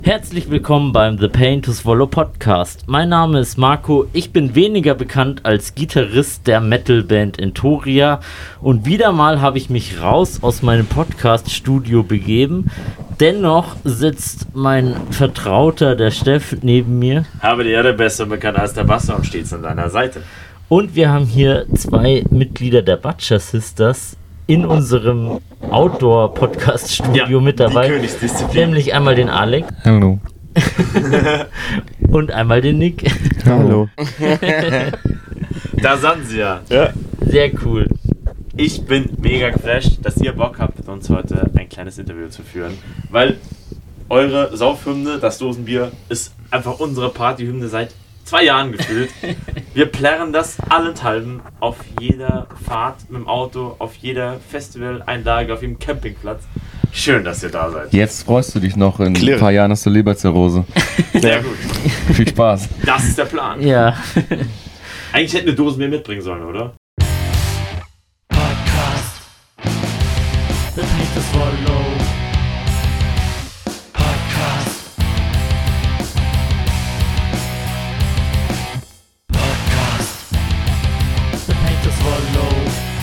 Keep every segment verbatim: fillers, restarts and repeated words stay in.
Herzlich willkommen beim The Pain to Swallow Podcast. Mein Name ist Marco, ich bin weniger bekannt als Gitarrist der Metalband Entoria und wieder mal habe ich mich raus aus meinem Podcast-Studio begeben. Dennoch sitzt mein Vertrauter, der Steff, neben mir. Habe die Erde besser bekannt als der Basser und stets an deiner Seite. Und wir haben hier zwei Mitglieder der Butcher Sisters in unserem Outdoor-Podcast-Studio ja, mit dabei. Die Königsdisziplin. Nämlich einmal den Alex. Hallo. Und einmal den Nick. Hallo. Da sind sie ja. ja. Sehr cool. Ich bin mega geflasht, dass ihr Bock habt, mit uns heute ein kleines Interview zu führen. Weil eure Saufhymne, das Dosenbier, ist einfach unsere Partyhymne seit zwei Jahren gefühlt. Wir plärren das allenthalben auf jeder Fahrt mit dem Auto, auf jeder Festivaleinlage, auf jedem Campingplatz. Schön, dass ihr da seid. Jetzt freust du dich noch, in Clear. ein paar Jahren hast du Leberzirrhose. Sehr gut. Viel Spaß. Das ist der Plan. Ja. Eigentlich hätten wir Dosenbier mitbringen sollen, oder? Podcast. The Pain to Swallow. Podcast. Podcast. The Pain to Swallow.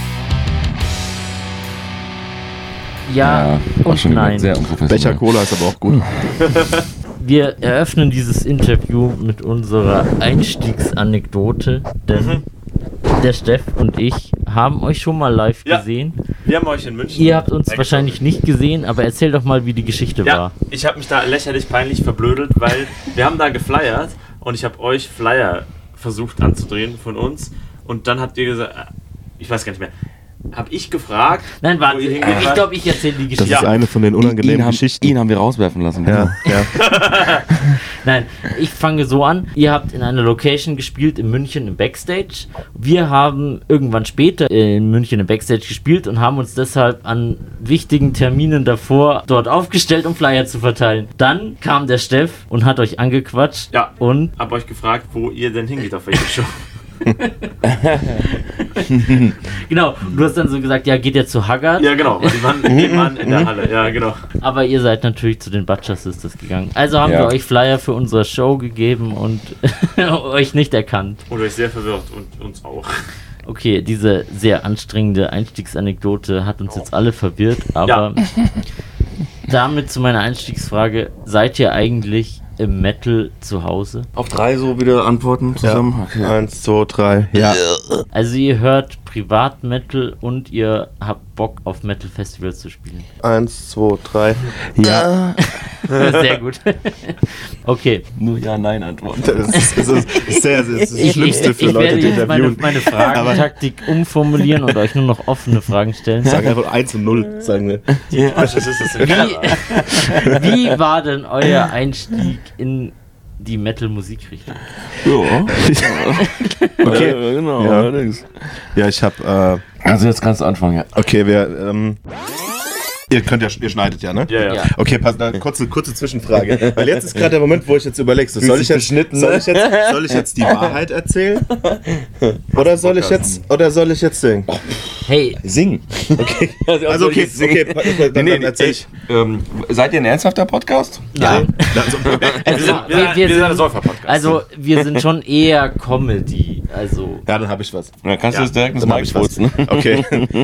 Ja, war und schon nein. Sehr unprofessionell. Becher Cola ist aber auch gut. Wir eröffnen dieses Interview mit unserer Einstiegsanekdote, denn Mhm. der Steff und ich haben euch schon mal live Ja. gesehen. Wir haben euch in München. Ihr habt uns Extra. wahrscheinlich nicht gesehen, aber erzähl doch mal, wie die Geschichte Ja, war. ich habe mich da lächerlich peinlich verblödelt, weil wir haben da geflyert und ich habe euch Flyer versucht anzudrehen von uns und dann habt ihr gesagt, ich weiß gar nicht mehr, habe ich gefragt, Nein, warte, wo ihr ich hingeht wart? glaube, ich erzähle die Das Geschichte. ist eine von den unangenehmen ihn, haben, Geschichten. ihn haben wir rauswerfen lassen. Ja, ja. Nein, ich fange so an. Ihr habt in einer Location gespielt in München im Backstage. Wir haben irgendwann später in München im Backstage gespielt und haben uns deshalb an wichtigen Terminen davor dort aufgestellt, um Flyer zu verteilen. Dann kam der Steff und hat euch angequatscht. Ja. Und Hab euch gefragt, wo ihr denn hingeht auf welche Show. genau, du hast dann so gesagt, ja, geht ihr zu Haggard? Ja, genau, die waren nebenan in der Halle, ja, genau. Aber ihr seid natürlich zu den Butcher Sisters gegangen. Also haben Ja. wir euch Flyer für unsere Show gegeben und euch nicht erkannt. Und euch sehr verwirrt und uns auch. Okay, diese sehr anstrengende Einstiegsanekdote hat uns jetzt alle verwirrt, aber damit zu meiner Einstiegsfrage, seid ihr eigentlich im Metal zu Hause? Auf drei so wieder antworten zusammen. Okay. Eins, zwei, drei. Ja. Also ihr hört Privat-Metal und ihr habt Bock auf Metal-Festivals zu spielen. Eins, zwei, drei. Ja. Sehr gut. Okay. Nur Ja, Nein antworten. Das ist, das ist sehr, sehr das, ist das Ich, Schlimmste ich, für ich Leute, werde die jetzt meine, interviewen. meine Fragentaktik umformulieren und euch nur noch offene Fragen stellen. Sag einfach eins und null, sagen wir. Was ist das denn? Wie, wie war denn euer Einstieg in die Metal-Musikrichtung? Ja. Okay. Ja, genau. Ja. allerdings. Ja, ich hab, äh, Also jetzt kannst du anfangen, ja. okay, wir, ähm, ihr könnt ja, ihr schneidet ja, ne? Ja, ja. Ja. Okay, pass, na, kurze, kurze Zwischenfrage. Weil jetzt ist gerade der Moment, wo ich jetzt überlege, so, soll ich jetzt, soll ich jetzt, soll ich jetzt die Wahrheit erzählen? Oder soll ich jetzt, oder soll ich jetzt singen? Hey, Singen. Okay, also okay, okay, pa- pa- dann, dann erzähl ich. Ähm, seid ihr ein ernsthafter Podcast? nein. Also, Wir sind, wir, Wir- wir, wir sind ein sind- Säufer-Podcast. Also, wir sind schon eher Comedy. Also, ja, dann habe ich was. Dann kannst Ja, du das direkt ins dann hab Mic ich was. furzen. Okay.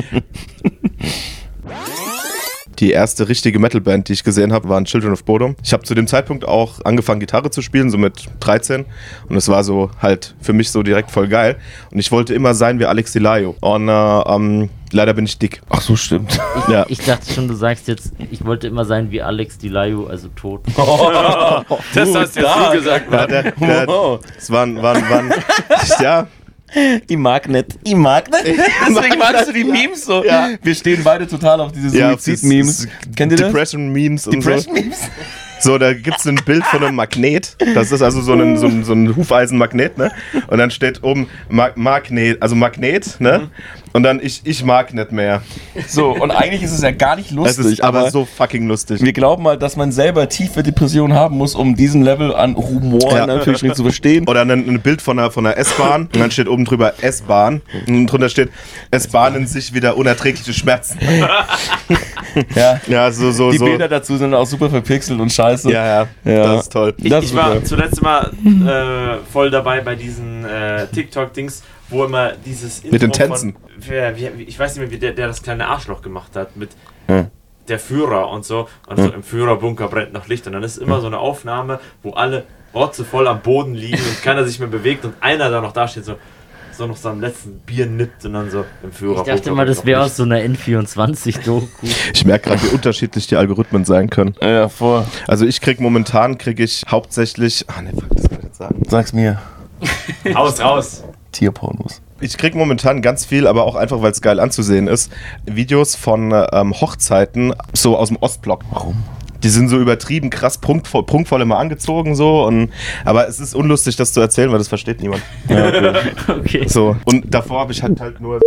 Die erste richtige Metalband, die ich gesehen habe, waren Children of Bodom. Ich habe zu dem Zeitpunkt auch angefangen, Gitarre zu spielen, so mit dreizehn. Und es war so halt für mich so direkt voll geil. Und ich wollte immer sein wie Alex Di Laio. Und äh, ähm, leider bin ich dick. Ach so, stimmt. ich, Ja. ich dachte schon, du sagst jetzt, ich wollte immer sein wie Alex Di Laio, also tot. das hast jetzt du gesagt, Ja, Mann. der, der, es waren, waren, waren, ja. Ich mag nicht. Ich mag nicht. Deswegen magst du die Memes so. Ja. Wir stehen beide total auf diese Ja, Suizid-Memes. Kennt ihr das? Depression-Memes und so. Depression-Memes? So, da gibt es ein Bild von einem Magnet. Das ist also so ein, so ein, so ein Hufeisenmagnet, ne? Und dann steht oben Ma Magnet, also Magnet, ne? Und dann ich, ich mag nicht mehr. So, und eigentlich ist es ja gar nicht Das lustig, ist aber, so fucking lustig. wir glauben halt, dass man selber tiefe Depressionen haben muss, um diesen Level an Humor Ja. in Anführungsstrichen zu verstehen. Oder ein, ein Bild von einer, von einer S-Bahn und dann steht oben drüber S-Bahn und drunter steht, es bahnen sich wieder unerträgliche Schmerzen. Ja, Ja, so, so, die so. Bilder dazu sind auch super verpixelt und scheiße. Ja, ja, Ja. das ist toll. Ich, Das ich ist war super. zuletzt mal äh, voll dabei bei diesen äh, TikTok-Dings, wo immer dieses Intro Mit den Tänzen. Von, wer, wie, ich weiß nicht mehr, wie der, der das kleine Arschloch gemacht hat, mit Ja. der Führer und so. Und so im Führerbunker brennt noch Licht. Und dann ist immer so eine Aufnahme, wo alle rotzevoll am Boden liegen und keiner sich mehr bewegt und einer da noch da steht, so, so noch so am letzten Bier nippt und dann so im Führerbunker. Ich dachte mal, das wäre aus so einer N vierundzwanzig-Doku. Ich merke gerade, wie unterschiedlich die Algorithmen sein können. Ja, voll. Also ich krieg momentan, krieg ich hauptsächlich, ah ne, fuck, das kann ich jetzt sagen. Sag's mir. Raus, raus! Tierpornos. Ich krieg momentan ganz viel, aber auch einfach, weil es geil anzusehen ist, Videos von ähm, Hochzeiten so aus dem Ostblock. Warum? Die sind so übertrieben krass prunkvoll, prunkvoll immer angezogen so und aber es ist unlustig, das zu erzählen, weil das versteht niemand. Ja, okay. Okay. So und davor habe ich halt halt nur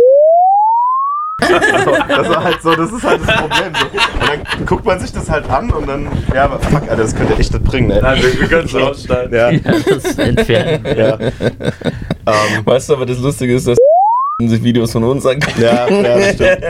so, das war halt so, das ist halt das Problem. So. Und dann guckt man sich das halt an und dann, ja, aber fuck, Alter, das könnte echt nicht bringen, ey. Nein, wir, wir können es rausschneiden. Ja, Ja, das entfernen. ja. ähm, Weißt du, aber das Lustige ist, dass sich Videos von uns anguckt. ja, ja, das stimmt.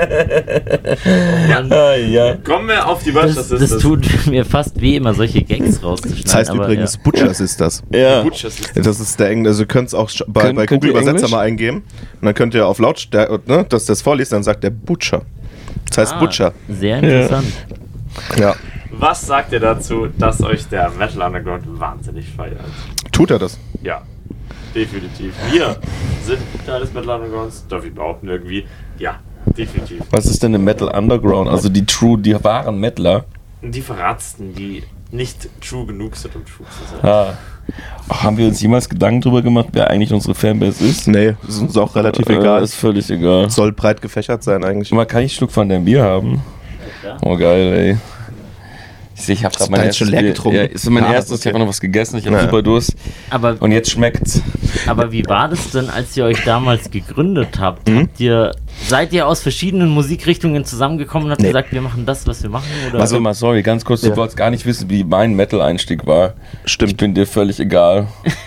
Mann, Ah, ja. Kommen wir auf die Watch, das, das tut mir fast weh, immer solche Gags rauszuschneiden. Das heißt aber, übrigens, ja. Butchers ist das. Ja. Das ist der Englische, also ihr könnt es auch sch- bei, Könnt- bei könnt Google ihr Übersetzer Englisch? mal eingeben und dann könnt ihr auf Lautstärke, ne, dass das vorliest, dann sagt der Butcher. Das heißt Ah, Butcher. Sehr interessant. Ja. Was sagt ihr dazu, dass euch der Metal Underground wahnsinnig feiert? Tut er das? Ja, definitiv. Wir sind Teil des Metal Undergrounds, darf ich behaupten irgendwie. Ja, definitiv. Was ist denn eine Metal Underground? Also die True, die wahren Metaler. Die Verratsten, die nicht true genug sind, um true zu sein. Ah. Ach, haben wir uns jemals Gedanken darüber gemacht, wer eigentlich unsere Fanbase ist? Nee, ist uns auch relativ Äh, egal. Ist völlig egal. Soll breit gefächert sein eigentlich. Mal, kann ich einen Schluck von deinem Bier haben? Ja. Oh geil, ey. Ich sehe, ich habe Hast gerade du mein deins schon erstes leer Bier. getrunken? Ja, ist mein Ja, erstes. okay. Ich habe noch was gegessen. Ich habe Ja. super Durst. Aber, Und jetzt schmeckt's. aber wie war das denn, als ihr euch damals gegründet habt? Mhm. Habt ihr, seid ihr aus verschiedenen Musikrichtungen zusammengekommen und habt Nee. gesagt, wir machen das, was wir machen? Oder? Also mal, sorry, ganz kurz, Ja. du wolltest gar nicht wissen, wie mein Metal-Einstieg war. Stimmt. Ich bin dir völlig egal.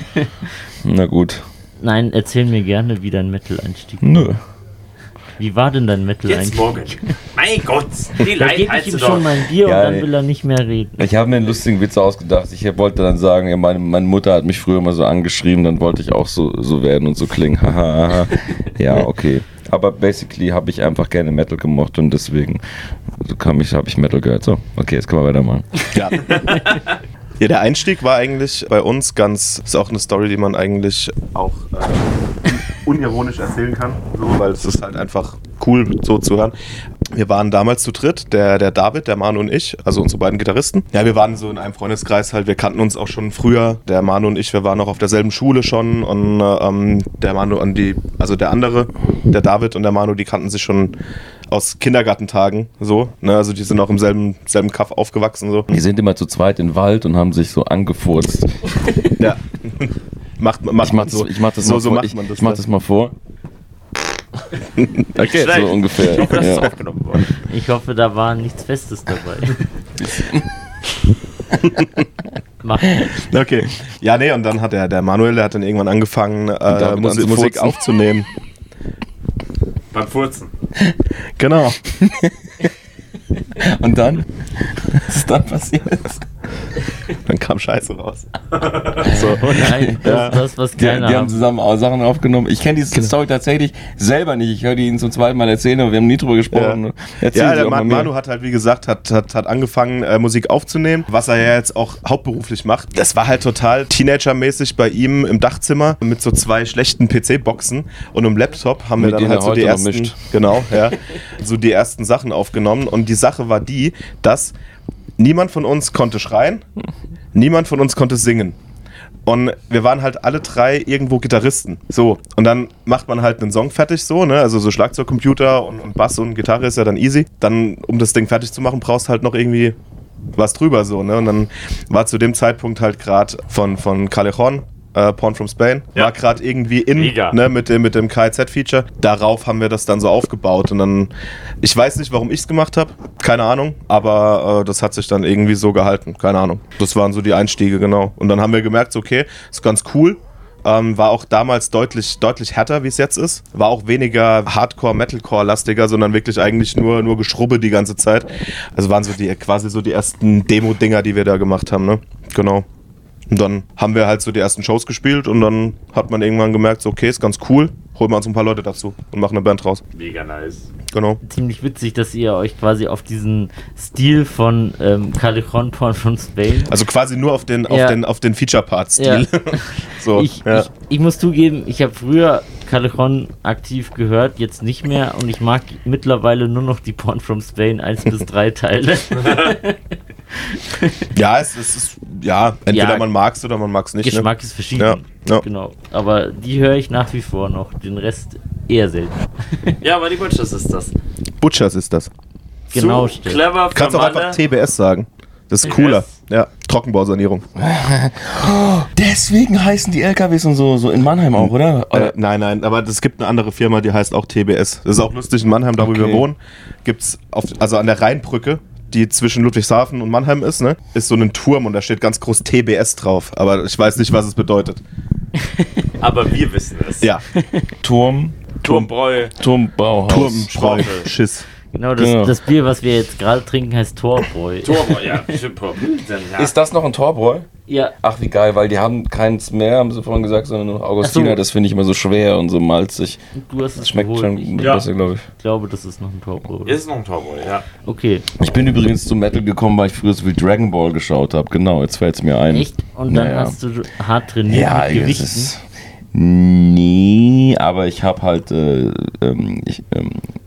Na gut. Nein, erzähl mir gerne, wie dein Metal-Einstieg war. Nö. Wie war denn dein Jetzt Metal-Einstieg? morgen. Mein Gott, die Da Leid gebe ich heißt ihm du schon doch. mein Bier Ja, und dann ey. will er nicht mehr reden. Ich habe mir einen lustigen Witz ausgedacht. Ich wollte dann sagen, ja, meine, meine Mutter hat mich früher mal so angeschrieben, dann wollte ich auch so, so werden und so klingen. Haha, haha. Ja, okay. Aber basically habe ich einfach gerne Metal gemocht und deswegen so kam ich, habe ich Metal gehört. So, okay, jetzt können wir weitermachen. Ja. Ja, der Einstieg war eigentlich bei uns ganz, ist auch eine Story, die man eigentlich auch äh, unironisch erzählen kann, so, weil es ist halt einfach cool so zu hören. Wir waren damals zu dritt, der, der David, der Manu und ich, also unsere beiden Gitarristen. Ja, wir waren so in einem Freundeskreis halt, wir kannten uns auch schon früher. Der Manu und ich, wir waren noch auf derselben Schule schon und ähm, der Manu und die, also der andere, der David und der Manu, die kannten sich schon aus Kindergartentagen, so, ne, also die sind auch im selben, selben Kaff aufgewachsen, so. Die sind immer zu zweit im Wald und haben sich so angefurzt. Ja. macht, macht Ich mach man das, so. ich mach das so, mal so vor. macht Ich, man das. ich mach das mal vor. Okay, Schlecht. so ungefähr. Ich hoffe, das ist Ja. aufgenommen worden. Ich hoffe, da war nichts Festes dabei. Mach. Okay. Ja, nee, und dann hat der, der Manuel, der hat dann irgendwann angefangen, äh, damit Musik, Musik anzufurzen. aufzunehmen. Beim Furzen. Genau. Und dann? Was ist dann passiert? Dann kam Scheiße raus. So, oh nein, das Ja. ist das, was Die, die keiner haben haben. zusammen auch Sachen aufgenommen. Ich kenne diese Story tatsächlich selber nicht. Ich höre die Ihnen zum zweiten Mal erzählen, aber wir haben nie drüber gesprochen. Erzählen Ja, Sie der auch Ma mal mehr. Manu hat halt, wie gesagt, hat, hat, hat angefangen, äh, Musik aufzunehmen, was er ja jetzt auch hauptberuflich macht. Das war halt total Teenager-mäßig bei ihm im Dachzimmer mit so zwei schlechten P C-Boxen und einem Laptop haben Mit wir dann denen halt er so heute die noch ersten, mischt. genau, ja, so die ersten Sachen aufgenommen. Und die Sache war die, dass niemand von uns konnte schreien, niemand von uns konnte singen. Und wir waren halt alle drei irgendwo Gitarristen. So, und dann macht man halt einen Song fertig so, ne? Also so Schlagzeugcomputer und, und Bass und Gitarre ist ja dann easy. Dann, um das Ding fertig zu machen, brauchst halt noch irgendwie was drüber so, ne? Und dann war zu dem Zeitpunkt halt gerade von, von Callejon, äh, Porn from Spain, Ja. war gerade irgendwie in, Mega. ne, mit dem, mit dem K I Z-Feature. Darauf haben wir das dann so aufgebaut. Und dann, ich weiß nicht, warum ich es gemacht habe, keine Ahnung, aber äh, das hat sich dann irgendwie so gehalten, keine Ahnung. Das waren so die Einstiege, genau. Und dann haben wir gemerkt, so, okay, ist ganz cool, Ähm, war auch damals deutlich, deutlich härter, wie es jetzt ist. War auch weniger Hardcore-Metalcore-lastiger, sondern wirklich eigentlich nur, nur Geschrubbe die ganze Zeit. Also waren so die quasi so die ersten Demo-Dinger, die wir da gemacht haben, ne? Genau. Und dann haben wir halt so die ersten Shows gespielt und dann hat man irgendwann gemerkt, so okay, ist ganz cool, holen wir uns ein paar Leute dazu und machen eine Band raus. Mega nice. Genau. Ziemlich witzig, dass ihr euch quasi auf diesen Stil von ähm, Calicron Porn von Spain. Also quasi nur auf den, Ja. auf den, auf den Feature-Part-Stil. Ja. so, ich, ja. ich, ich muss zugeben, ich habe früher Calicron aktiv gehört, jetzt nicht mehr und ich mag mittlerweile nur noch die Porn from Spain eins bis drei Teile. ja, es, es ist, ja, entweder Ja, man mag es oder man mag es nicht. Geschmack Ne? ist verschieden. Ja, ja. Genau. Aber die höre ich nach wie vor noch. Den Rest eher selten. Ja, aber die Butchers ist das. Butchers ist das. Genau, Zu stimmt. clever Du kannst für auch einfach Malle. T B S sagen. Das ist T B S? cooler. Ja, Trockenbausanierung. Deswegen heißen die L K Ws und so, so in Mannheim auch, oder? Äh, nein, nein, aber es gibt eine andere Firma, die heißt auch T B S. Das ist auch lustig, in Mannheim, da wo Okay. wir wohnen, gibt es, also an der Rheinbrücke, die zwischen Ludwigshafen und Mannheim ist, ne, ist so ein Turm und da steht ganz groß T B S drauf. Aber ich weiß nicht, was es bedeutet. Aber wir wissen es. Ja, Turm, Turmbräu. Turmbauhaus. Turmspreu, Traufe. Schiss. Genau, das, Genau. das Bier, was wir jetzt gerade trinken, heißt Torbräu. Turmbräu, ja. Stimmt, Dann, ja. Ist das noch ein Torbräu? Ja, Ach, wie geil, weil die haben keins mehr, haben sie vorhin gesagt, sondern nur noch Augustiner. Ach so. Das finde ich immer so schwer und so malzig. du hast es Das schmeckt geholt. schon Ich Ja. besser, glaube ich. glaube, das ist noch ein Torbräu. Ist noch ein Turmbräu, ja. Okay, Ich bin übrigens zum Metal gekommen, weil ich früher so viel Dragon Ball geschaut habe. Genau, jetzt fällt es mir ein. echt? Und dann Naja. hast du hart trainiert Ja, mit es Gewichten? ist. Nee, aber ich habe halt. Äh, ähm, ich, ähm,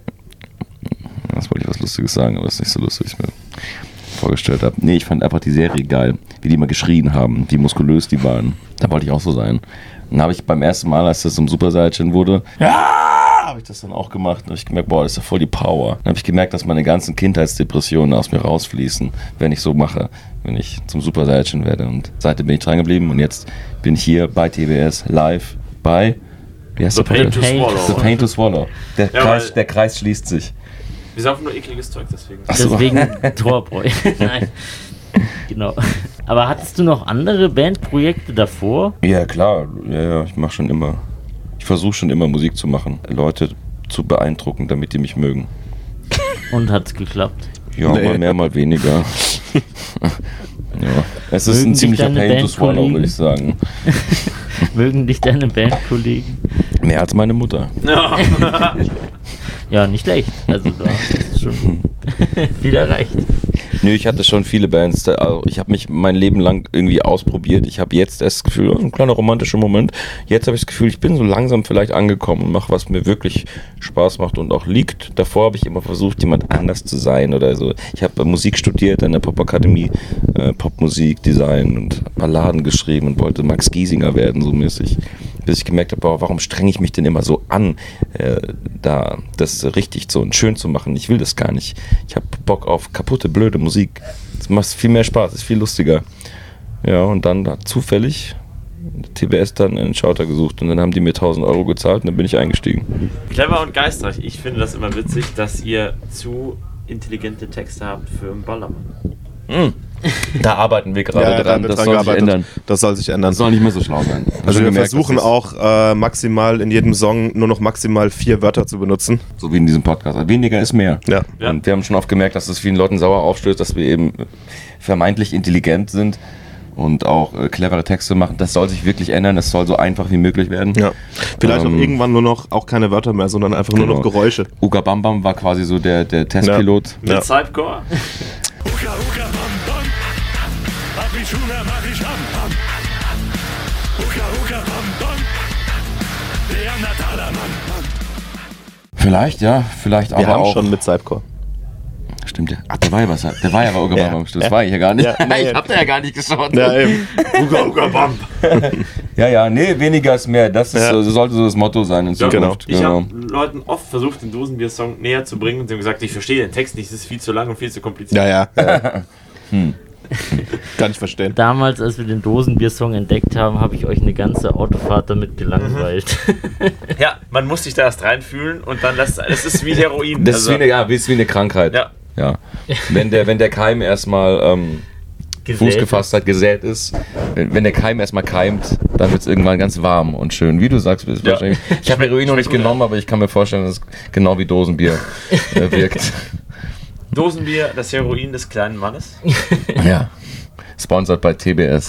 was wollte ich was Lustiges sagen, aber es ist nicht so lustig, wie ich mir vorgestellt habe. Nee, ich fand einfach die Serie geil, wie die immer geschrien haben, wie muskulös die waren. Da wollte ich auch so sein. Dann habe ich beim ersten Mal, als das zum Super Saiyan wurde, ja, habe ich das dann auch gemacht. Und habe ich gemerkt, boah, das ist ja voll die Power. Dann habe ich gemerkt, dass meine ganzen Kindheitsdepressionen aus mir rausfließen, wenn ich so mache, wenn ich zum Super Saiyan werde. Und seitdem bin ich dran geblieben und jetzt bin ich hier bei T B S live bei, wie heißt The der Pain to Podcast? Swallow. The Pain to Swallow. Der, Ja, Kreis, weil- der Kreis schließt sich. Wir saufen nur ekliges Zeug, deswegen. Ach so. Deswegen Torbräu. Nein. Genau. Aber hattest du noch andere Bandprojekte davor? Ja, klar. Ja, ja, ich mache schon immer. Ich versuche schon immer Musik zu machen. Leute zu beeindrucken, damit die mich mögen. Und hat's geklappt? Ja, Nee. mal mehr, mal weniger. ja. Es ist Mögen ein dich ziemlicher deine Pain to Swallow, Bandkollegen? würde ich sagen. Mögen dich deine Bandkollegen? Mehr als meine Mutter. Ja. Ja, nicht schlecht. Also da ist schon viel erreicht. Nö, ich hatte schon viele Bands. da- Also ich habe mich mein Leben lang irgendwie ausprobiert. Ich habe jetzt erst das Gefühl, oh, ein kleiner romantischer Moment. Jetzt habe ich das Gefühl, ich bin so langsam vielleicht angekommen und mache, was mir wirklich Spaß macht und auch liegt. Davor habe ich immer versucht, jemand anders zu sein oder so. Ich habe Musik studiert an der Popakademie, äh, Popmusik, Design und Balladen geschrieben und wollte Max Giesinger werden, so mäßig. Bis ich gemerkt habe, boah, warum strenge ich mich denn immer so an, äh, da das richtig so und schön zu machen. Ich will das gar nicht. Ich habe Bock auf kaputte, blöde Musik. Es macht viel mehr Spaß, ist viel lustiger. Ja, und dann hat zufällig T B S dann einen Schauter gesucht und dann haben die mir tausend Euro gezahlt und dann bin ich eingestiegen. Clever und geistreich. Ich finde das immer witzig, dass ihr zu intelligente Texte habt für einen Ballermann. Da arbeiten wir gerade Ja, da dran, wird das dran soll sich gearbeitet. ändern. Das soll sich ändern. Das soll nicht mehr so schlau sein. Also wir gemerkt, versuchen das ist auch äh, maximal in jedem Song nur noch maximal vier Wörter zu benutzen. so wie in diesem Podcast. Also weniger ist mehr. Ja. Ja. Und wir haben schon oft gemerkt, dass es vielen Leuten sauer aufstößt, dass wir eben vermeintlich intelligent sind und auch äh, clevere Texte machen. Das soll sich wirklich ändern. Es soll so einfach wie möglich werden. Ja. Vielleicht Ähm, auch irgendwann nur noch, auch keine Wörter mehr, sondern einfach nur Genau. noch Geräusche. Uga Bam Bam war quasi so der, der Testpilot. Mit Ja. Cypcore? Uka uka bam bam, ab wie Schuna mach ich am bam. Uka uka bam bam, der Nataler Mann, Mann. Vielleicht, ja. Vielleicht Wir aber haben auch. schon mit Cypcore. Stimmt, der, ach, der war ja was. Der war ja bei Uga Ja. Bam Bam. Stimmt, das war ich ja gar nicht. Ja, nee. ich hab da ja gar nicht geschaut. Ja, eben. Uga Uga Bump. Ja, ja, nee, weniger ist mehr. Das ist, Ja. so, sollte so das Motto sein in Ja, Zukunft. Ich Genau. habe Leuten oft versucht, den Dosenbier-Song näher zu bringen und sie haben gesagt, ich verstehe den Text nicht, es ist viel zu lang und viel zu kompliziert. Ja, ja. ja. Kann ich verstehen. Damals, als wir den Dosenbier-Song entdeckt haben, habe ich euch eine ganze Autofahrt damit gelangweilt. Ja, man muss sich da erst reinfühlen und dann lässt es ist wie Heroin. Das ist wie eine, ja, ist wie eine Krankheit. Ja. Ja. Wenn der, wenn der Keim erstmal ähm, Gesät. Fuß gefasst hat, gesät ist. Wenn, wenn der Keim erstmal keimt, dann wird es irgendwann ganz warm und schön. Wie du sagst, ist Ja. wahrscheinlich. Ich habe Heroin noch nicht genommen, aber ich kann mir vorstellen, dass es genau wie Dosenbier äh, wirkt. Dosenbier, das Heroin des kleinen Mannes. Ja. Sponsored bei T B S.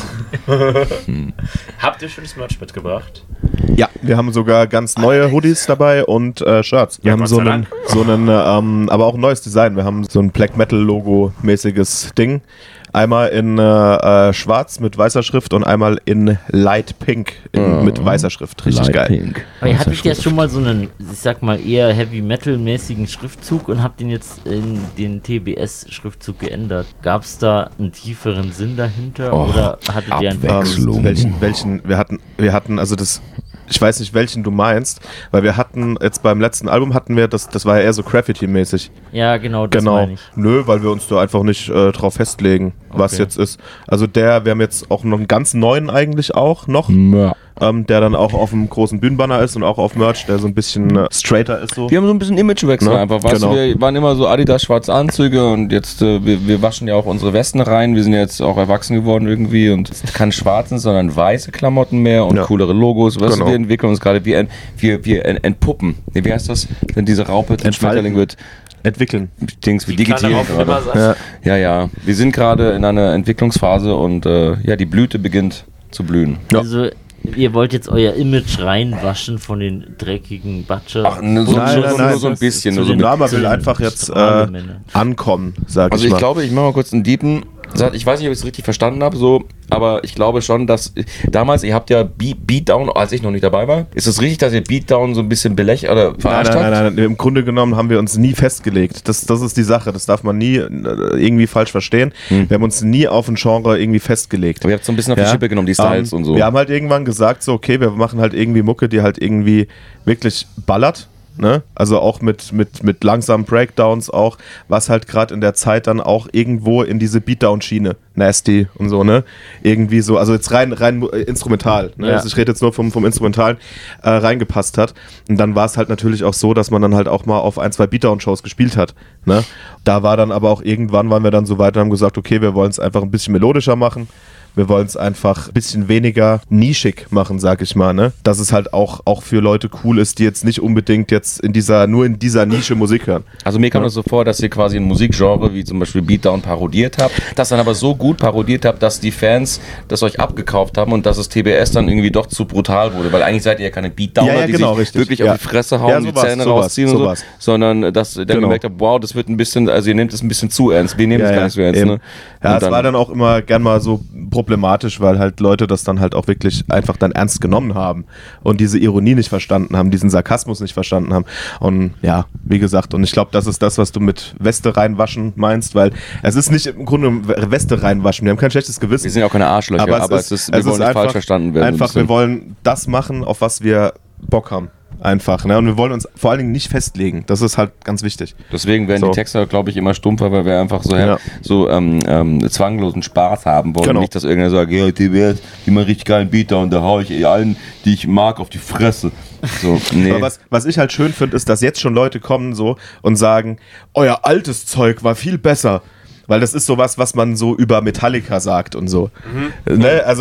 Habt ihr schönes Merch mitgebracht? Ja, wir haben sogar ganz neue Hoodies dabei und äh, Shirts. Wir Ja, haben Gott so sei einen, Dank. so einen ähm, aber auch ein neues Design. Wir haben so ein Black Metal Logo mäßiges Ding. Einmal in äh, äh, schwarz mit weißer Schrift und einmal in Light Pink in, Oh. mit weißer Schrift. Richtig geil. Pink. Aber ihr hattet ja schon mal so einen, ich sag mal, eher Heavy-Metal-mäßigen Schriftzug und habt den jetzt in den T B S-Schriftzug geändert. Gab es da einen tieferen Sinn dahinter Oh, oder hattet ihr einfach... Abwechslung. Ähm, welchen, welchen, wir hatten, wir hatten, also das, ich weiß nicht, welchen du meinst, weil wir hatten, jetzt beim letzten Album hatten wir, das, das war ja eher so Graffiti-mäßig. Ja, genau, das Genau. meine ich. Nö, weil wir uns da einfach nicht äh, drauf festlegen, was Okay. jetzt ist. Also der, wir haben jetzt auch noch einen ganz neuen eigentlich auch noch, Ja. ähm, der dann auch auf dem großen Bühnenbanner ist und auch auf Merch, der so ein bisschen äh, straighter ist so. Wir haben so ein bisschen Imagewechsel Ne? einfach. Weißt Genau. du, wir waren immer so Adidas schwarze Anzüge und jetzt, äh, wir, wir waschen ja auch unsere Westen rein. Wir sind ja jetzt auch erwachsen geworden irgendwie und keine schwarzen, sondern weiße Klamotten mehr und Ja. coolere Logos. Weißt Genau. du, wir entwickeln uns gerade, wir, ent- wir, wir ent- entpuppen. Nee, wie heißt das? Wenn diese Raupe zum Entfalten. Schmetterling wird. Entwickeln. Dings, wir Die kleine digitieren Raupe immer gerade. sagt, Ja. Ja, ja. Wir sind gerade in einer Entwicklungsphase und äh, ja, die Blüte beginnt zu blühen. Ja. Also, ihr wollt jetzt euer Image reinwaschen von den dreckigen Butcher. Ach, ne, so, Nein, so, nein, so, nein, nur so ein das bisschen. zu Nur so den- ein Drama zu will den einfach jetzt äh, Strahlemännern. ankommen, sag Also ich ich mal. glaube, ich mache mal kurz einen Deepen. Ich weiß nicht, ob ich es richtig verstanden habe, so, aber ich glaube schon, dass damals, ihr habt ja Beat, Beatdown, als ich noch nicht dabei war, ist es richtig, dass ihr Beatdown so ein bisschen belächelt oder Nein, verarscht nein, habt? nein, nein, im Grunde genommen haben wir uns nie festgelegt. Das, das ist die Sache, das darf man nie äh, irgendwie falsch verstehen. Hm. Wir haben uns nie auf ein Genre irgendwie festgelegt. Aber ihr habt so ein bisschen auf die Ja. Schippe genommen, die Styles Ähm, und so. Wir haben halt irgendwann gesagt, so, okay, wir machen halt irgendwie Mucke, die halt irgendwie wirklich ballert. Ne? Also auch mit, mit, mit langsamen Breakdowns auch, was halt gerade in der Zeit dann auch irgendwo in diese Beatdown-Schiene, Nasty und so, ne? Irgendwie so, also jetzt rein, rein äh, instrumental, ne? Ja. Also ich rede jetzt nur vom, vom Instrumentalen, äh, reingepasst hat. Und dann war es halt natürlich auch so, dass man dann halt auch mal auf ein, zwei Beatdown-Shows gespielt hat. Ne? Da war dann aber auch irgendwann, waren wir dann so weit und haben gesagt, okay, wir wollen es einfach ein bisschen melodischer machen. Wir wollen es einfach ein bisschen weniger nischig machen, sag ich mal, ne? Dass es halt auch, auch für Leute cool ist, die jetzt nicht unbedingt jetzt in dieser, nur in dieser Nische Musik hören. Also mir kam das so vor, dass ihr quasi ein Musikgenre wie zum Beispiel Beatdown parodiert habt, das dann aber so gut parodiert habt, dass die Fans das euch abgekauft haben und dass das T B S dann irgendwie doch zu brutal wurde, weil eigentlich seid ihr ja keine Beatdowner, Ja, ja, die genau, sich richtig. wirklich Ja. auf die Fresse hauen, Ja, die sowas, Zähne sowas, rausziehen und sowas. so, sondern dass ihr dann Genau. gemerkt habt, wow, das wird ein bisschen, also ihr nehmt es ein bisschen zu ernst, wir nehmen es gar nicht so ernst. eben. Ne? Ja, Und es war dann auch immer gern mal so problematisch, weil halt Leute das dann halt auch wirklich einfach dann ernst genommen haben und diese Ironie nicht verstanden haben, diesen Sarkasmus nicht verstanden haben. Und ja, wie gesagt, und ich glaube, das ist das, was du mit Weste reinwaschen meinst, weil es ist nicht im Grunde Weste reinwaschen, wir haben kein schlechtes Gewissen. wir sind ja auch keine Arschlöcher, aber, es ist, wir wollen nicht falsch verstanden werden. Einfach, so ein wir wollen das machen, auf was wir Bock haben. Einfach, ne? Und wir wollen uns vor allen Dingen nicht festlegen. Das ist halt ganz wichtig. Deswegen werden So. die Texte, glaube ich, immer stumpfer, weil wir einfach so, Ja. so ähm, ähm, zwanglosen Spaß haben wollen. Genau. Nicht, dass irgendwer sagt, ja, T B S, die mal richtig geilen Beater und da hau ich allen, die ich mag, auf die Fresse. So, nee. Aber was, was ich halt schön finde, ist, dass jetzt schon Leute kommen so und sagen, euer altes Zeug war viel besser. Weil das ist sowas, was man so über Metallica sagt und so. Ne? Also,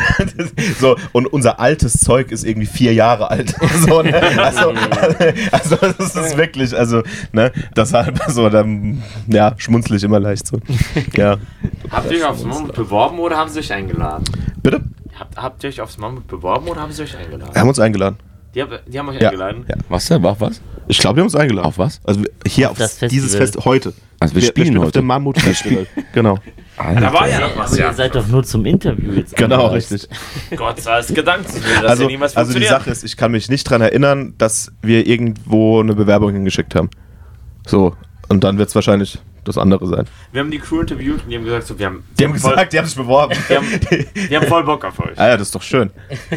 so, und unser altes Zeug ist irgendwie vier Jahre alt. So, ne? Also, also das ist wirklich, also, ne, deshalb so, dann, ja, schmunzle ich immer leicht so. Ja. Habt ihr euch aufs Mammut beworben oder haben sie euch eingeladen? Bitte? Habt, habt ihr euch aufs Mammut beworben oder haben sie euch eingeladen? Wir haben uns eingeladen. Die, hab, die haben euch Ja. eingeladen? Ja. Was denn? Mach was? Ich glaube, wir haben uns eingeladen. Auf was? Also hier auf, das Festival. dieses Fest heute. Also wir spielen auf heute. dem Mammut Festival. Genau. Da war ja noch was, Aber ja. ihr seid doch nur zum Interview jetzt Genau, angereist. richtig. Gott sei es Gedanken zu mir, dass Also, hier niemals also die funktioniert. Sache ist, ich kann mich nicht dran erinnern, dass wir irgendwo eine Bewerbung hingeschickt haben. So, und dann wird es wahrscheinlich das andere sein. Wir haben die Crew interviewt und die haben gesagt, so, wir haben, Die haben voll, gesagt, die haben sich beworben. die haben, die haben voll Bock auf euch. Ah ja, das ist doch schön.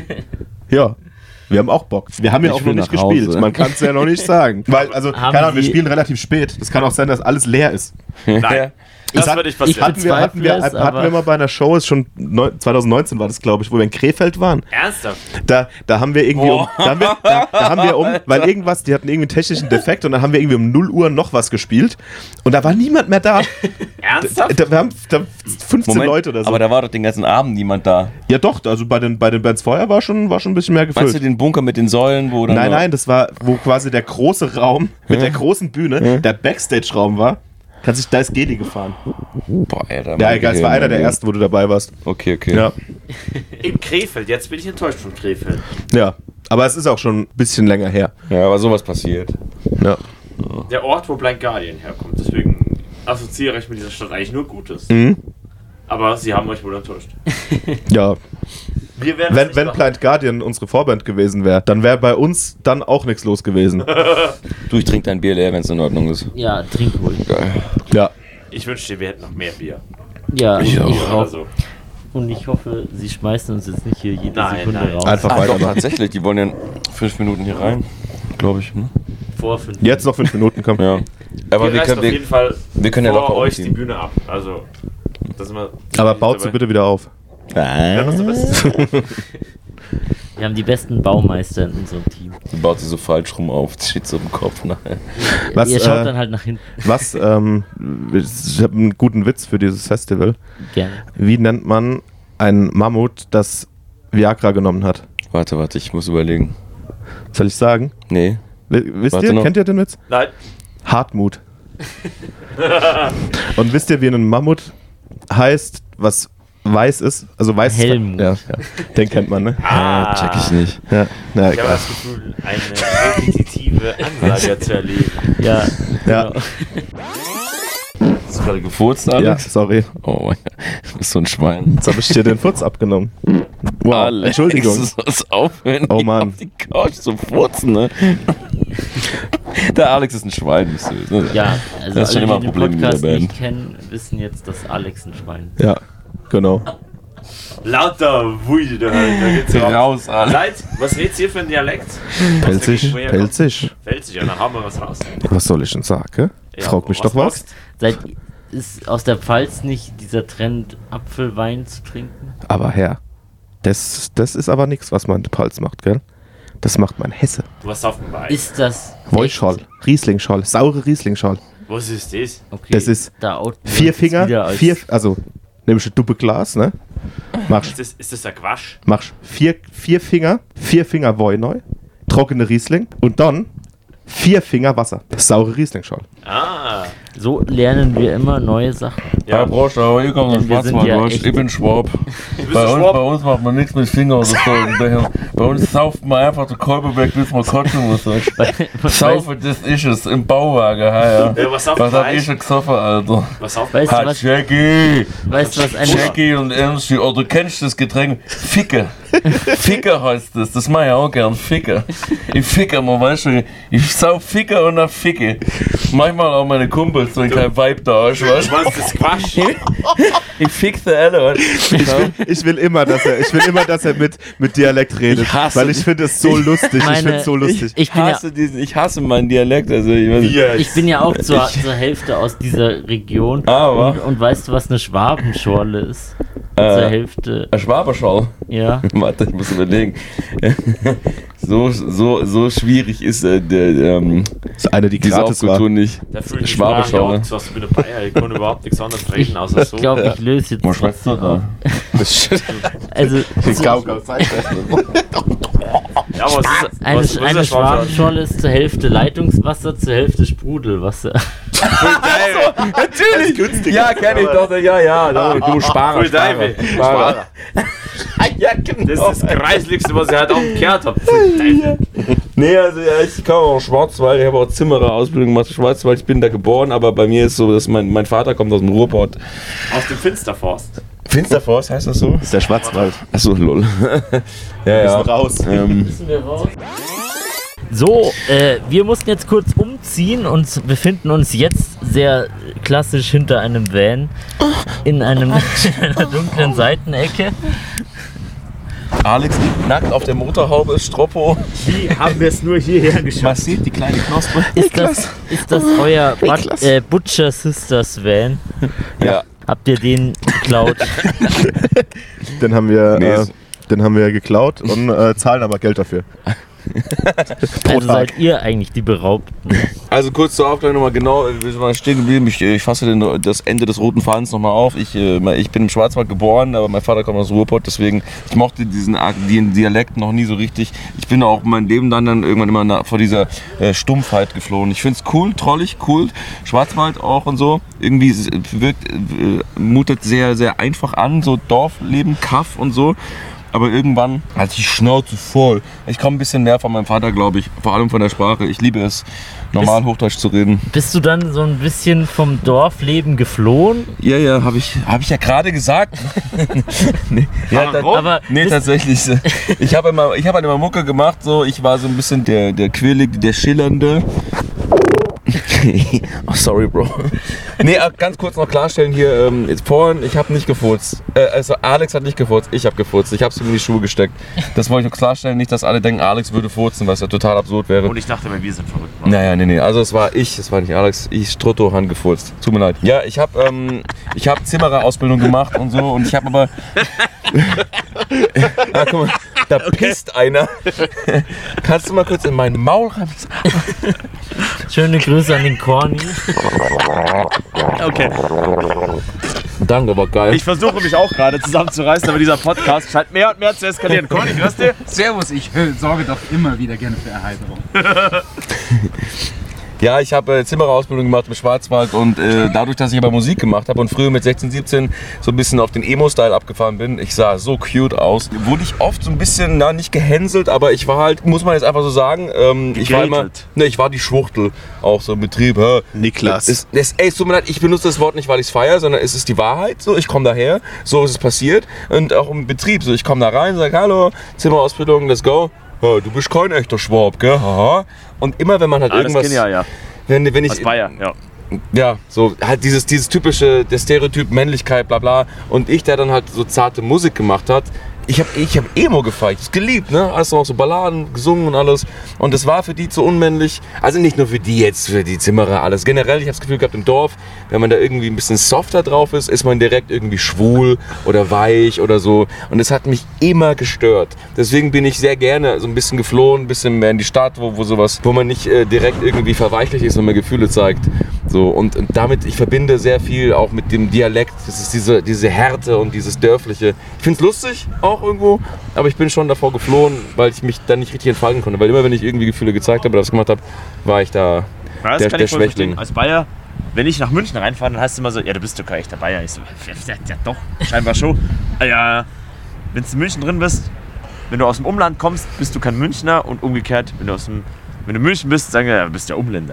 Ja. Wir haben auch Bock. Wir haben ja Ich auch will noch nicht nach Hause. gespielt. Man kann es ja noch nicht sagen. Weil, also, Haben keine Ahnung, wir Sie- spielen relativ spät. Es kann auch sein, dass alles leer ist. Nein. Das hat- wird nicht ich passieren. Hatten wir, hatten, wir, bezweifle es, hatten wir aber- mal bei einer Show, ist schon neun- zwanzig neunzehn war das, glaube ich, wo wir in Krefeld waren. Ernsthaft? Da, da haben wir irgendwie um, da haben wir, da, da haben wir um, weil irgendwas, die hatten irgendwie einen technischen Defekt und dann haben wir irgendwie um null Uhr noch was gespielt und da war niemand mehr da. Ernsthaft? Da, wir haben da fünfzehn Moment, Leute oder so. aber da war doch den ganzen Abend niemand da. Ja doch, also bei den, bei den Bands vorher war schon, war schon ein bisschen mehr gefüllt. Meinst du den Bunker mit den Säulen, wo dann Nein, noch- nein, das war, wo quasi der große Raum mit der großen Bühne, der Backstage-Raum war. Kann sich, da ist Geli gefahren. Boah, Alter, Ja, mein egal, es Gehirn, war einer mein der Gehirn. ersten, wo du dabei warst. Okay, okay. Ja, In Krefeld. Jetzt bin ich enttäuscht von Krefeld. ja. Aber es ist auch schon ein bisschen länger her. Ja, aber sowas passiert. Ja. Der Ort, wo Blind Guardian herkommt. Deswegen assoziiere ich mit dieser Stadt eigentlich nur Gutes. Mhm. Aber sie haben euch wohl enttäuscht. Ja. Wir werden Wenn, wenn Blind Guardian unsere Vorband gewesen wäre, dann wäre bei uns dann auch nichts los gewesen. Du, ich trinke dein Bier leer, wenn es in Ordnung ist. Ja, trink ruhig. Geil. Ja. Ich wünschte, wir hätten noch mehr Bier. Ja, ich, Ich auch. ich Oder auch. so. Und ich hoffe, sie schmeißen uns jetzt nicht hier jede Nein, Sekunde nein. raus. Einfach Ach doch, weitermachen. tatsächlich, die wollen ja in fünf Minuten hier rein. Glaube ich, ne? Vor fünf Jetzt noch fünf Minuten, komm. Ja. Aber Ihr wir reißt können, auf jeden wir, Fall wir können ja vor locker euch die umziehen. Bühne ab. Also, das ist immer. Aber baut sie bitte wieder auf. Ja, das ist das Beste. Wir haben die besten Baumeister in unserem Team. Die baut sie so falsch rum auf, das steht so im Kopf nachher. Was, Ihr schaut äh, dann halt nach hinten. Was, ähm, ich habe einen guten Witz für dieses Festival. Gerne. Wie nennt man ein Mammut, das Viagra genommen hat? Warte, warte, ich muss überlegen. Soll ich sagen? Nee. W- Wisst Warte ihr, noch. kennt ihr den Witz? Nein. Hartmut. Und wisst ihr, wie ein Mammut heißt, was weiß ist? Also weiß. Helmut. Ja, ja, den kennt man, ne? Ah, Check ich nicht. Ja, na, Ich habe egal. das Gefühl, eine repetitive Ansage zu erleben. Ja, Ja, genau. Hast du gerade gefurzt, ja, Alex? sorry. Oh mein Gott, du bist so ein Schwein. Jetzt habe ich dir den Furz abgenommen. Wow, Alex, Entschuldigung. Du sollst aufhören, Oh hier Mann. auf die Couch zu furzen, ne? Der Alex ist ein Schwein, bist du. Ne? Ja, also Das ist schon alle, immer die ein den Problem mit der Podcast Band. nicht kennen, wissen jetzt, dass Alex ein Schwein ist. Ja, genau. Lauter Wuide da halt. Da geht's raus. Raus, Alex. Leid, was red's hier für ein Dialekt? Pelzig, Woher pelzig. Pelzig, ja, dann haben wir was raus. Was soll ich denn sagen? Ja, Frag mich doch was. brauchst? Seit ist aus der Pfalz nicht dieser Trend, Apfelwein zu trinken? Aber Herr, das, das ist aber nichts, was mein Pals macht, gell? Das macht mein Hesse. Du hast auf dem Bein. Ist das Wollschorl, Rieslingschorl, saure Rieslingschorl. Was ist das? Okay, Das ist da outen wir Vier uns jetzt wieder Finger, als- vier, also nimmst du Duppe Glas, ne? Machst, Ist das, ist das ein Quasch? machst vier, vier Finger, vier Finger Woineu, trockene Riesling und dann vier Finger Wasser. Saure Rieslingschorl. Ah. So lernen wir immer neue Sachen. Ja, Brosch, aber ich komme aus Denn wir sind Schwarzwald, ja Brosch. echt- Ich bin Schwab. Bei ein uns, Schwab? bei uns macht man nichts mit Finger oder so. Daher- Bei uns sauft man einfach die Kolbe weg, bis man kotzen muss. Saufen, das ist es, im Bauwagen. Ja, ja. Ja, was sauft Was man hab ich eigentlich? schon gesoffen, Alter? Was auf? Weißt du, Ha, was, Jackie! weißt du, was eine Jackie und Ernsti, oder du kennst das Getränk? Ficke. Ficke heißt das, das mach ich auch gern, Ficke. Ich ficke mal, weißt du, ich sauf Ficke und dann Ficke. Manchmal auch meine Kumpels, wenn kein Vibe da ist, weißt Du meinst das Quasch? du. Ich fixe alle. Ich will immer, dass er, ich will immer, dass er mit, mit Dialekt redet, Ich hasse weil ich finde es so lustig. Ich Meine- finde es so lustig. ich bin ja, hasse diesen, ich hasse meinen Dialekt, also ich weiß nicht. Bier. ich bin ja auch zur, zur Hälfte aus dieser Region. Aber- Und, und weißt du, was eine Schwabenschorle ist? Äh. Zur Hälfte, Ein Schwaberschau. ja. Warte, ich muss überlegen. So, so, so schwierig ist äh, der, ähm, Das ist eine, die die gratis war. Saufkultur nicht. Da fühlt sich Schwabenschau. ja, was bin ein Bayer, ich kann überhaupt nichts anderes reden außer Ich so. glaube, ich löse jetzt. Man schwätzt doch da. Also, Ja, aber was ist, eine, was, was eine ist Schwabenschau? Schwabenschorle ist zur Hälfte Leitungswasser, zur Hälfte Sprudelwasser. Natürlich! Ja, kenn ich doch. Ja, ja. Du Sparer. Voll Teufel. Sparer. Ja, genau. Das ist das Kreisligste, was ich halt auch gehört habe. Voll Teufel. Nee, also ja, ich komme aus Schwarzwald, ich habe auch Zimmerer-Ausbildung gemacht in Schwarzwald, ich bin da geboren, aber bei mir ist so, dass mein, mein Vater kommt aus dem Ruhrpott. Aus dem Finsterforst. Finsterforst, heißt das so? Das ist der Schwarzwald. Achso, lol. ja, ja. raus. Ähm, So, äh, wir mussten jetzt kurz umziehen und befinden uns jetzt sehr klassisch hinter einem Van in, einem, in einer dunklen Seitenecke. Alex liegt nackt auf der Motorhaube, Stroppo. Wie haben wir es nur hierher geschafft? Massiert die kleine Knospe. Ist das, ist das euer But, äh, Butcher Sisters Van? Ja. Habt ihr den geklaut? Den haben wir, Nee, äh, ist- den haben wir geklaut und äh, zahlen aber Geld dafür. Also seid ihr eigentlich die Beraubten? Also kurz zur Aufklärung nochmal genau, wir sind mal stehen geblieben. Ich, ich fasse den, das Ende des roten Fadens nochmal auf. Ich, äh, ich bin im Schwarzwald geboren, aber mein Vater kommt aus Ruhrpott, deswegen, ich mochte diesen, den Dialekt noch nie so richtig. Ich bin auch mein Leben dann, dann irgendwann immer nach, vor dieser äh, Stumpfheit geflohen. Ich finde es cool, trollig, cool. Schwarzwald auch und so. Irgendwie es wirkt, äh, mutet sehr, sehr einfach an, so Dorfleben, Kaff und so. Aber irgendwann hatte ich die Schnauze voll. Ich komme ein bisschen mehr von meinem Vater, glaube ich. Vor allem von der Sprache. Ich liebe es, normal Hochdeutsch zu reden. Bist du dann so ein bisschen vom Dorfleben geflohen? Ja, ja, habe ich, hab ich ja gerade gesagt. nee, ja, da, Aber nee bist- tatsächlich. Ich habe immer, ich hab halt immer Mucke gemacht. So. Ich war so ein bisschen der, der Quirlige, der Schillernde. Oh, sorry, Bro. Nee, ganz kurz noch klarstellen hier. Ähm, jetzt vorhin, ich habe nicht gefurzt. Äh, also Alex hat nicht gefurzt, ich habe gefurzt. Ich habe es ihm in die Schuhe gesteckt. Das wollte ich noch klarstellen. Nicht, dass alle denken, Alex würde furzen, was ja total absurd wäre. Und ich dachte mir, wir sind verrückt. Mann. Naja, nee, nee. Also es war ich, es war nicht Alex. Ich Strutto Hand gefurzt. Tut mir leid. Ja, ich habe ähm, ich hab Zimmererausbildung gemacht und so. Und ich habe aber... ah, guck mal, da pisst einer. Kannst du mal kurz in mein Maul rein? Schöne Grüße an den Corny. Okay. Danke, war geil. Ich versuche mich auch gerade zusammenzureißen, aber dieser Podcast scheint mehr und mehr zu eskalieren. Conny, hörst du? Servus, ich äh, sorge doch immer wieder gerne für Erheiterung. Ja, ich habe äh, Zimmererausbildung gemacht im Schwarzwald und äh, dadurch, dass ich aber Musik gemacht habe und früher mit sechzehn, siebzehn so ein bisschen auf den Emo-Style abgefahren bin, ich sah so cute aus, wurde ich oft so ein bisschen, na nicht gehänselt, aber ich war halt, muss man jetzt einfach so sagen, ähm, ich war immer, Gegeltet. ne, ich war die Schwuchtel, auch so im Betrieb. Hä? Niklas. Es, es, ey, es tut mir leid, ich benutze das Wort nicht, weil ich es feiere, sondern es ist die Wahrheit, so, ich komme daher, so ist es passiert und auch im Betrieb, so, ich komme da rein, sage, hallo, Zimmerausbildung, let's go. Ja, du bist kein echter Schwab, gell? Haha. Und immer wenn man halt Ah, das irgendwas... genial, ja. Wenn, wenn ich, Aus Bayern, ja. ja, so halt dieses, dieses typische, der Stereotyp Männlichkeit, bla bla. Und ich, der dann halt so zarte Musik gemacht hat, ich habe ich hab Emo gefeiert, ich hab's geliebt, ne? Hast du auch so Balladen gesungen und alles. Und das war für die zu unmännlich. Also nicht nur für die jetzt, für die Zimmerer, alles. Generell, ich habe das Gefühl gehabt, im Dorf, wenn man da irgendwie ein bisschen softer drauf ist, ist man direkt irgendwie schwul oder weich oder so. Und das hat mich immer gestört. Deswegen bin ich sehr gerne so ein bisschen geflohen, ein bisschen mehr in die Stadt, wo, wo sowas, wo man nicht äh, direkt irgendwie verweichlich ist und mir Gefühle zeigt. So, und, und damit, ich verbinde sehr viel auch mit dem Dialekt. Das ist diese, diese Härte und dieses Dörfliche. Ich finde es lustig auch irgendwo, aber ich bin schon davor geflohen, weil ich mich dann nicht richtig entfalten konnte. Weil immer, wenn ich irgendwie Gefühle gezeigt habe oder was gemacht habe, war ich da Ja, das der, kann der ich voll Schwächling. verstehen. Als Bayer, wenn ich nach München reinfahre, dann heißt es immer so, ja, du bist doch kein echter Bayer. Ich so, ja, ja doch, scheinbar schon. Ah, ja, wenn du in München drin bist, wenn du aus dem Umland kommst, bist du kein Münchner und umgekehrt, wenn du aus dem Wenn du in München bist, sagen wir, ja, du bist ja Umländer.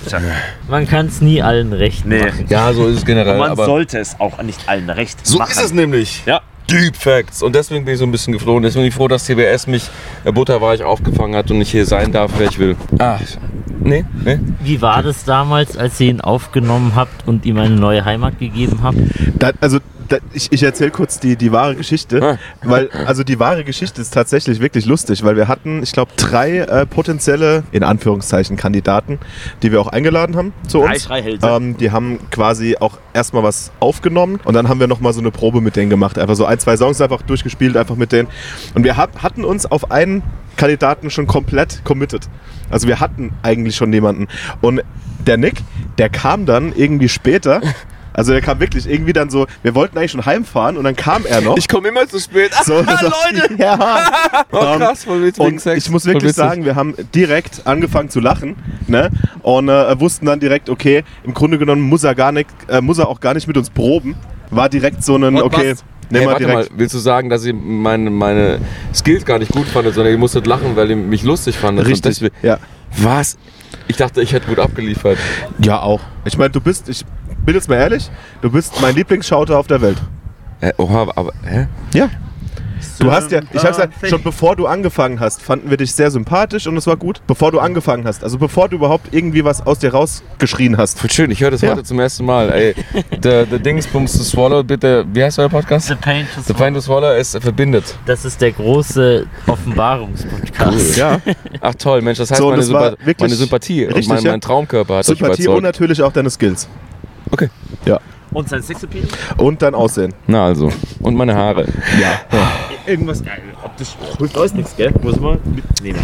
Man kann es nie allen recht Nee. machen. Ja, so ist es generell. Und man aber sollte es auch nicht allen recht so machen. ist es nämlich. Ja. Deep Facts. Und deswegen bin ich so ein bisschen geflohen. Deswegen bin ich froh, dass T B S mich äh, butterweich aufgefangen hat und ich hier sein darf, wer ich will. Ah, nee, nee. Wie war das damals, als ihr ihn aufgenommen habt und ihm eine neue Heimat gegeben habt? Da, also da, ich, ich erzähle kurz die, die wahre Geschichte, Ah. weil also die wahre Geschichte ist tatsächlich wirklich lustig, weil wir hatten, ich glaube, drei äh, potenzielle, in Anführungszeichen, Kandidaten, die wir auch eingeladen haben zu Drei uns. Schreihälse. Ähm, die haben quasi auch erstmal was aufgenommen und dann haben wir nochmal so eine Probe mit denen gemacht. Einfach so ein, zwei Songs einfach durchgespielt, einfach mit denen. Und wir hat, hatten uns auf einen Kandidaten schon komplett committed. Also wir hatten eigentlich schon jemanden. Und der Nick, der kam dann irgendwie später. Also der kam wirklich irgendwie dann so, wir wollten eigentlich schon heimfahren und dann kam er noch. Ich komme immer zu spät. So, so, Leute! Ja. Oh, krass, voll witzig. Und ich muss wirklich sagen, wir haben direkt angefangen zu lachen, ne? Und äh, wussten dann direkt, okay, im Grunde genommen muss er gar nicht, äh, muss er auch gar nicht mit uns proben. War direkt so ein, okay, Hey, nehmen wir warte direkt. mal, willst du sagen, dass ihr meine, meine Skills gar nicht gut fandet, sondern ihr musstet lachen, weil ihr mich lustig fandet? Richtig. Und deswegen- Ja. Was? Ich dachte, ich hätte gut abgeliefert. Ja, auch. Ich meine, du bist, ich bin jetzt mal ehrlich, du bist mein Lieblingsschauter auf der Welt. Äh, oha, aber, hä? Ja. Du hast ja, ich hab's gesagt, schon bevor du angefangen hast, fanden wir dich sehr sympathisch und es war gut. Bevor du angefangen hast, also bevor du überhaupt irgendwie was aus dir rausgeschrien hast. Voll schön, ich höre das Ja. heute zum ersten Mal. Ey, the, the Dingsbums to Swallow, bitte, wie heißt euer Podcast? The Pain to The Pain to Swallow, es verbindet. Das ist der große Offenbarungspodcast. Ja, Ach toll, Mensch, das heißt, So, und meine, das war Sympa wirklich meine Sympathie und richtig, mein, ja. mein Traumkörper hat euch Sympathie und überzeugt. natürlich auch deine Skills. Okay, Ja. Und sein Sexappeal? Und dein Aussehen. na also. Und meine Haare. Ja. Irgendwas, äh, optisch hilft euch nichts, gell? Muss man mitnehmen.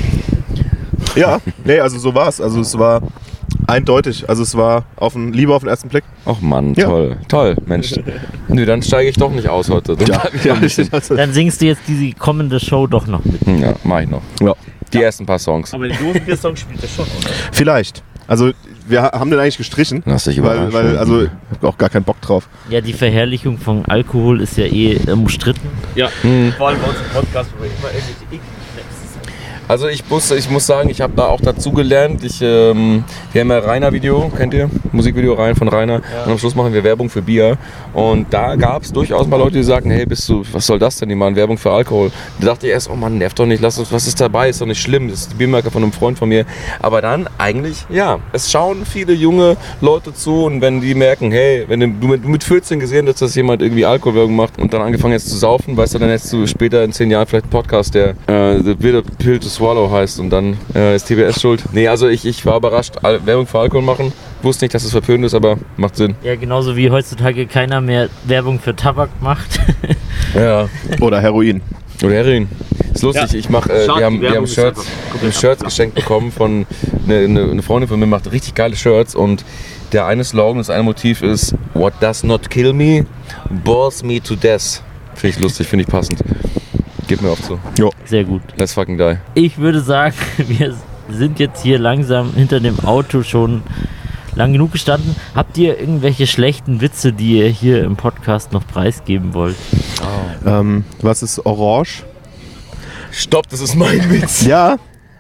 Ja, nee, also so war's. Also es war eindeutig. Also es war auf den, Liebe auf den ersten Blick. Ach Mann, Ja. toll. Toll, Mensch. Nö, dann steige ich doch nicht aus heute. Dann bleib ich ja, ein bisschen. also, Dann singst du jetzt die kommende Show doch noch mit. Ja, mach ich noch. ja. Die ersten paar Songs. Aber den Dosenbier-Song spielt er schon, oder? Vielleicht. Also wir ha- haben den eigentlich gestrichen. Lass dich weil, überraschen. weil, also ich hab auch gar keinen Bock drauf. Ja, die Verherrlichung von Alkohol ist ja eh umstritten. Ja. Hm. Vor allem bei uns im Podcast, wo wir immer irgendwelche ekligen Kneps sagen. Also ich muss, ich muss sagen, ich habe da auch dazu gelernt. Ich, ähm, wir haben ja Rainer-Video, kennt ihr? Musikvideo rein von Rainer. Und am Schluss machen wir Werbung für Bier. Und da gab es durchaus mal Leute, die sagten, hey, bist du, was soll das denn? Die machen Werbung für Alkohol. Da dachte ich erst, oh Mann, nervt doch nicht, lass uns, was ist dabei? Ist doch nicht schlimm. Das ist die Biermarke von einem Freund von mir. Aber dann eigentlich, ja, es schauen viele junge Leute zu und wenn die merken, hey, wenn du mit, mit vierzehn gesehen hast, dass jemand irgendwie Alkoholwerbung macht und dann angefangen jetzt zu saufen, weißt du, dann hättest du später in zehn Jahren vielleicht einen Podcast, der äh, The Bitter Pill to Swallow heißt und dann äh, ist T B S schuld. Nee, also ich, ich war überrascht, Al- Werbung für Alkohol machen. Wusste nicht, dass es verpönt ist, aber macht Sinn. Ja, genauso wie heutzutage keiner mehr Werbung für Tabak macht. Ja. Oder Heroin. Oder Heroin. Ist lustig, Ja. ich mach, äh, Schade, wir haben, die wir Werbung haben ist Shirts, einfach wir komplett haben Shirts abgeflacht. geschenkt bekommen von eine, eine, eine Freundin von mir, macht richtig geile Shirts und der eine Slogan, das eine Motiv ist What does not kill me, bores me to death. Finde ich lustig, finde ich passend. Gib mir auf so. Sehr gut. Let's fucking die. Ich würde sagen, wir sind jetzt hier langsam hinter dem Auto schon lang genug gestanden. Habt ihr irgendwelche schlechten Witze, die ihr hier im Podcast noch preisgeben wollt? Ähm, was ist Orange? Stopp, das ist mein Witz. Ja.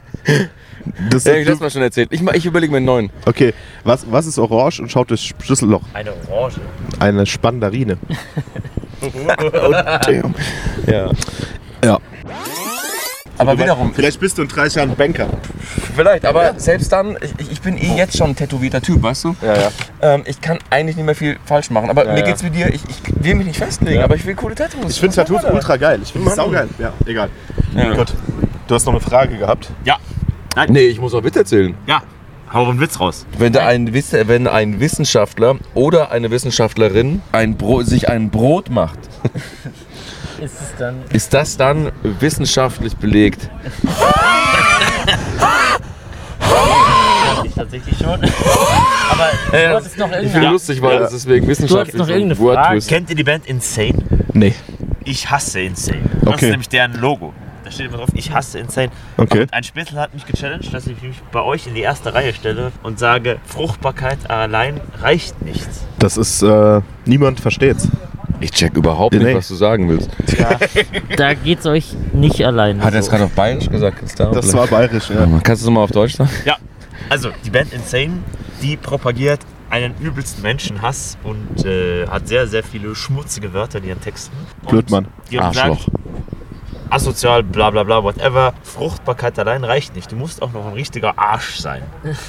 Das Ja, ich lass mal schon erzählt. Ich, mach- ich überlege mir einen neuen. okay, was, was ist Orange und schaut durchs Schlüsselloch? Eine Orange. Eine Spandarine. Damn. Ja. Ja. Aber wiederum, Vielleicht bist du in dreißig Jahren Banker. vielleicht, aber selbst dann, ich, ich bin eh jetzt schon ein tätowierter Typ, weißt du? Ja, ja. Ähm, ich kann eigentlich nicht mehr viel falsch machen. Aber Ja, mir ja. geht's wie dir, ich, ich will mich nicht festlegen, Ja. aber ich will coole Tattoos. Ich finde Tattoos ultra geil. Ich finde es saugeil. Ja, egal. Ja. Gott, du hast noch eine Frage gehabt. Ja. Nee, ich muss auch Witz erzählen. Ja. Hau einen Witz raus. Wenn, da ein, Wiss- wenn ein Wissenschaftler oder eine Wissenschaftlerin ein Bro- sich ein Brot macht, Ist es dann. ist das dann wissenschaftlich belegt? Ich tatsächlich schon. Aber du hattest noch Ich finde irgendeine, lustig, weil Ja. das ist wegen wissenschaftlich noch so irgendeine ein Word Frage? Twist. Kennt ihr die Band Insane? Nee. Ich hasse Insane. Das Okay. ist nämlich deren Logo. Da steht immer drauf, ich hasse Insane. Okay. Und ein Spätzle hat mich gechallenged, dass ich mich bei euch in die erste Reihe stelle und sage, Fruchtbarkeit allein reicht nicht. Das ist, äh, niemand versteht's. Ich check überhaupt nicht, Nee. was du sagen willst. da geht's euch nicht alleine. Hat er jetzt so. gerade auf Bayerisch gesagt? Ist da Das vielleicht- war bayerisch, ja. Kannst du es mal auf Deutsch sagen? Ja, also die Band Insane, die propagiert einen übelsten Menschenhass und äh, hat sehr, sehr viele schmutzige Wörter in ihren Texten. Und Blödmann. Die haben Arschloch. gesagt, asozial, bla bla bla, whatever. Fruchtbarkeit allein reicht nicht. Du musst auch noch ein richtiger Arsch sein.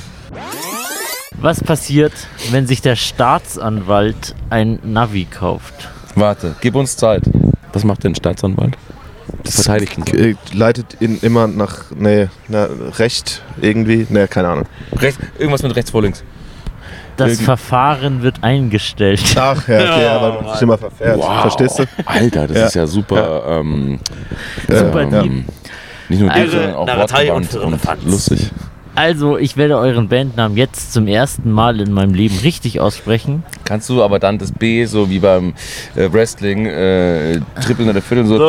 Was passiert, wenn sich der Staatsanwalt ein Navi kauft? Warte, gib uns Zeit. Was macht denn ein Staatsanwalt? Das verteidigt ihn. Äh, Leitet ihn immer nach, nee, na, Recht irgendwie, nee, keine Ahnung. Rechts, irgendwas mit rechts vor links. Das Irgend- Verfahren wird eingestellt. Ach, ja, okay, ja, weil man sich immer verfährt. Verstehst du? Alter, das Ja. ist ja super. Ähm, Super ähm, deep. Nicht nur Also, deep, sondern auch Narratei und wortgewandt und Firlefanz. lustig. Also, ich werde euren Bandnamen jetzt zum ersten Mal in meinem Leben richtig aussprechen. Kannst du aber dann das B, so wie beim äh, Wrestling, äh, trippeln oder vierteln so.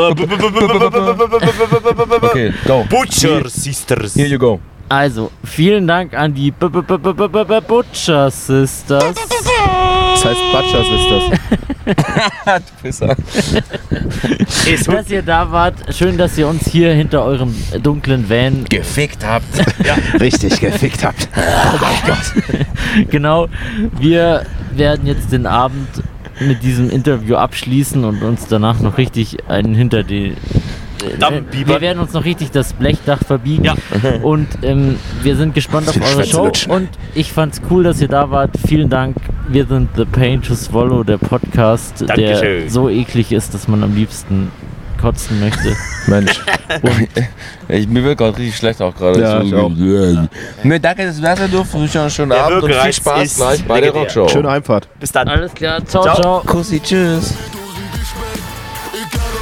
Okay, go. Butcher Sisters. Here you go. Also, vielen Dank an die B -B -B -B -B -B -B Butcher Sisters. Das heißt Butchers ist das. Pisser. Dass ihr da wart. Schön, dass ihr uns hier hinter eurem dunklen Van Gefickt habt. Richtig gefickt habt. Genau, wir werden jetzt den Abend mit diesem Interview abschließen und uns danach noch richtig einen hinter die Damm wir biebern. werden uns noch richtig das Blechdach verbiegen. Ja. Und ähm, wir sind gespannt auf Viel eure Schwänze Show. lutschen. Und ich fand's cool, dass ihr da wart. Vielen Dank. Wir sind The Pain to Swallow, der Podcast, der Dankeschön. so eklig ist, dass man am liebsten kotzen möchte. Mensch. ich, mir wird gerade richtig schlecht auch gerade. Ja, ich auch. Ne, danke, das wär's ja durfte. Einen schönen Der Abend und viel Würgereiz Spaß ist gleich bei der legendär. Rockshow. Schöne Heimfahrt. Bis dann. Alles klar. Ciao, Ciao. ciao. Kussi, tschüss. Dosen Geschmack, egal